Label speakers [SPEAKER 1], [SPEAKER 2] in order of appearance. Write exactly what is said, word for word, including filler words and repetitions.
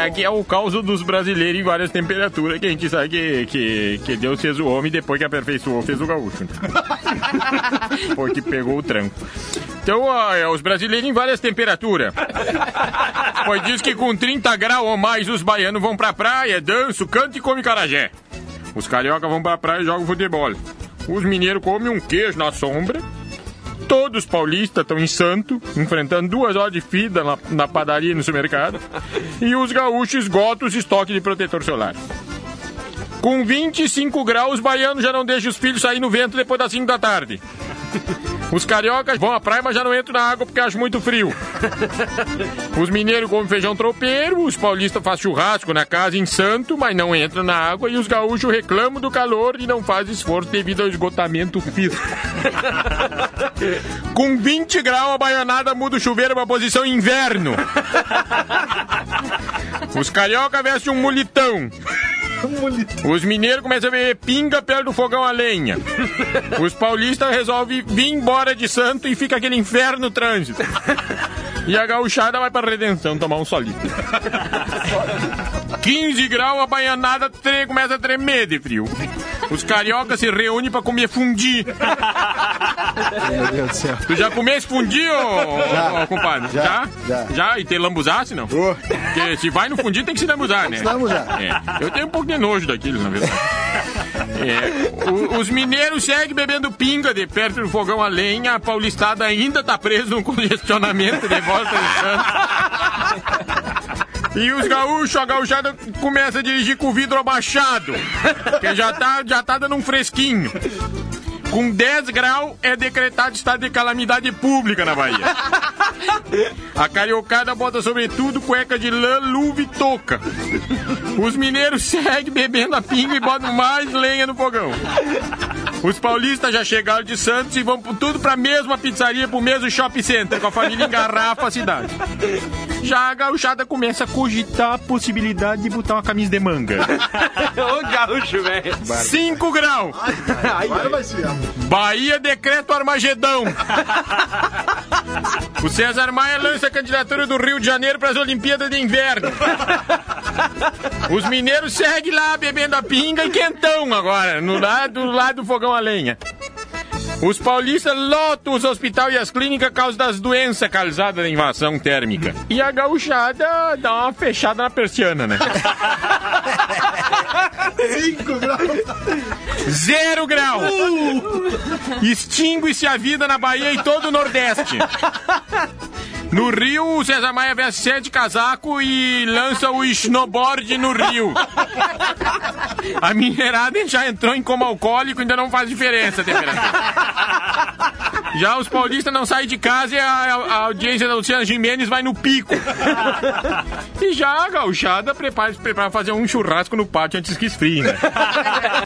[SPEAKER 1] aqui é o caos dos brasileiros em várias temperaturas, que a gente sabe que, que, que Deus fez o homem depois que aperfeiçoou, fez o gaúcho. Né? Foi que pegou o tranco. Então, ó, os brasileiros em várias temperaturas. Pois diz que com trinta graus ou mais os baianos vão pra praia, dançam, cantam e comem carajé. Os cariocas vão pra praia e jogam futebol. Os mineiros comem um queijo na sombra. Todos os paulistas estão em Santo, enfrentando duas horas de fila na, na padaria e no supermercado. E os gaúchos esgotam os estoques de protetor solar. Com vinte e cinco graus, os baianos já não deixam os filhos sair no vento depois das cinco da tarde. Os cariocas vão à praia, mas já não entram na água porque acham muito frio. Os mineiros comem feijão tropeiro, os paulistas fazem churrasco na casa em Santo, mas não entram na água, e os gaúchos reclamam do calor e não fazem esforço devido ao esgotamento físico. Com vinte graus, a baianada muda o chuveiro para posição inverno. Os cariocas vestem um mulitão. Os mineiros começam a beber pinga perto do fogão a lenha. Os paulistas resolvem vir embora de Santo e fica aquele inferno no trânsito. E a gauchada vai pra Redenção tomar um solito. quinze graus, a baianada tre- começa a tremer de frio. Os cariocas se reúnem pra comer fundi.
[SPEAKER 2] Meu Deus do céu.
[SPEAKER 1] Tu já comeste fundi, ô,
[SPEAKER 2] Já.
[SPEAKER 1] ô, compadre?
[SPEAKER 2] Já,
[SPEAKER 1] Já?
[SPEAKER 2] já.
[SPEAKER 1] Já? E tem lambuzasse, não?
[SPEAKER 2] Oh.
[SPEAKER 1] Porque se vai no fundi tem que se lambuzar, né?
[SPEAKER 2] Se lambuzar.
[SPEAKER 1] É. Eu tenho um pouco de nojo daquilo, na verdade. É. O, os mineiros seguem bebendo pinga de perto do fogão a lenha. A paulistada ainda tá presa num congestionamento de volta de Santo. E os gaúchos, a gauchada começa a dirigir com o vidro abaixado, porque já tá, já tá dando um fresquinho. Com dez graus é decretado estado de calamidade pública na Bahia. A cariocada bota sobretudo cueca de lã, luva e touca. Os mineiros seguem bebendo a pinga e botam mais lenha no fogão. Os paulistas já chegaram de Santos e vão tudo pra mesma pizzaria, pro mesmo shopping center, com a família engarrafa a cidade. Já a gauchada começa a cogitar a possibilidade de botar uma camisa de manga.
[SPEAKER 3] Ô gaúcho, velho.
[SPEAKER 1] cinco graus.
[SPEAKER 2] Agora vai ser.
[SPEAKER 1] Bahia decreta o Armagedão. O César Maia lança a candidatura do Rio de Janeiro para as Olimpíadas de Inverno. Os mineiros seguem lá bebendo a pinga e quentão agora, no lado, do lado do fogão a lenha. Os paulistas lotam os hospitais e as clínicas por causa das doenças causadas da invasão térmica. E a gauchada dá uma fechada na persiana, né?
[SPEAKER 2] cinco graus.
[SPEAKER 1] Zero grau. Extingue-se a vida na Bahia e todo o Nordeste. No Rio, o César Maia veste sete casaco e lança o snowboard no Rio. A minerada já entrou em coma alcoólico e ainda não faz diferença a temperatura. Já os paulistas não saem de casa e a, a audiência da Luciana Gimenez vai no pico. E já a gauchada prepara para fazer um churrasco no pátio antes que esfrie, né?